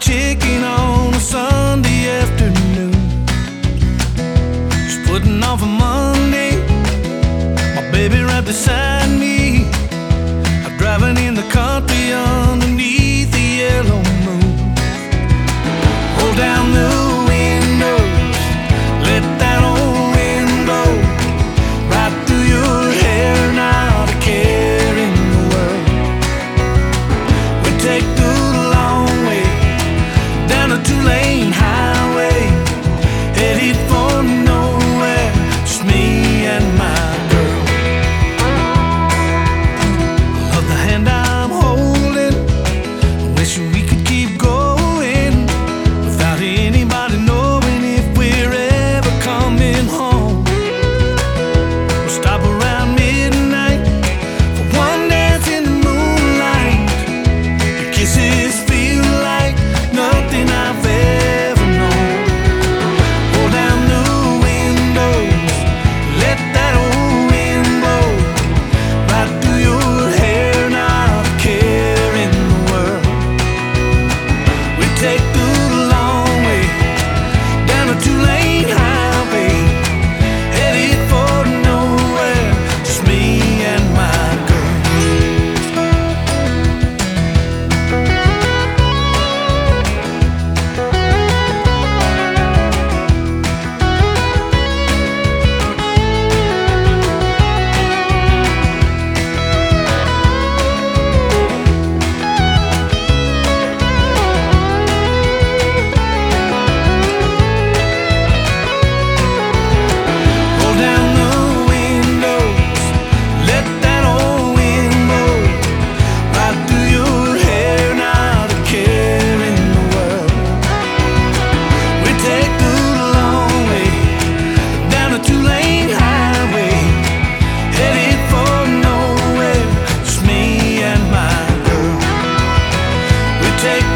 chicken on a Sunday afternoon. Just putting off a Monday, my baby right beside me. I'm driving in the country underneath the yellow moon. Roll down the windows, let that old wind blow right through your hair. Not a care in the world. We take the long way down a two-lane highway, headed for nowhere, just me and my girl. Love the hand I'm holding, wish we could keep going without anybody knowing if we're ever coming home. We'll stop around midnight for one dance in the moonlight. Your kisses feel like nothing I've ever known. Roll down the windows, let that old wind blow right through your hair. Not a care in the world. We take the long way down a two-lane highway, headed for nowhere, just me and my girl. Roll down the windows, let that old wind blow right through your hair. Not a care in the world. We take the long way down a two-lane highway, headed for nowhere, just me and my girl. We take